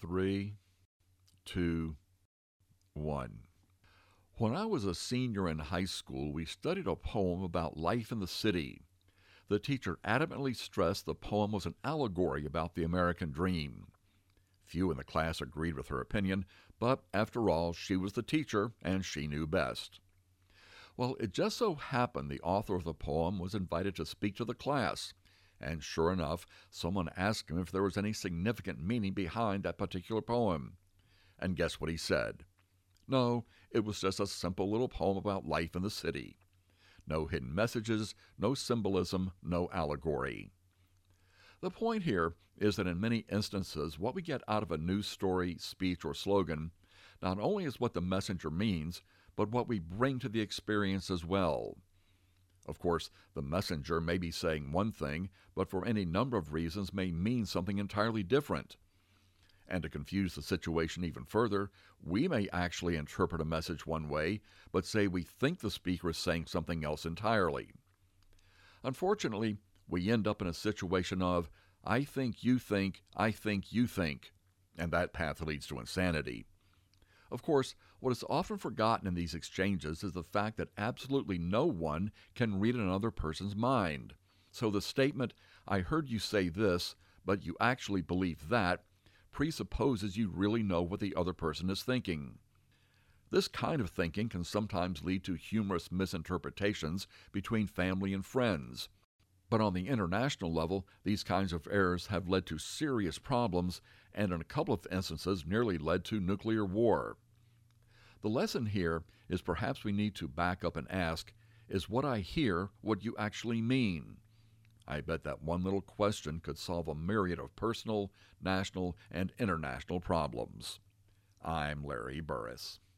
Three, two, one. When I was a senior in high school, we studied a poem about life in the city. The teacher adamantly stressed the poem was an allegory about the American dream. Few in the class agreed with her opinion, but after all, she was the teacher and she knew best. Well, it just so happened the author of the poem was invited to speak to the class, and sure enough, someone asked him if there was any significant meaning behind that particular poem. And guess what he said? No, it was just a simple little poem about life in the city. No hidden messages, no symbolism, no allegory. The point here is that in many instances, what we get out of a news story, speech, or slogan not only is what the messenger means, but what we bring to the experience as well. Of course, the messenger may be saying one thing, but for any number of reasons may mean something entirely different. And to confuse the situation even further, we may actually interpret a message one way, but say we think the speaker is saying something else entirely. Unfortunately, we end up in a situation of, I think you think, I think you think, and that path leads to insanity. Of course, what is often forgotten in these exchanges is the fact that absolutely no one can read another person's mind. So the statement, I heard you say this, but you actually believe that, presupposes you really know what the other person is thinking. This kind of thinking can sometimes lead to humorous misinterpretations between family and friends. But on the international level, these kinds of errors have led to serious problems and in a couple of instances nearly led to nuclear war. The lesson here is perhaps we need to back up and ask, is what I hear what you actually mean? I bet that one little question could solve a myriad of personal, national, and international problems. I'm Larry Burris.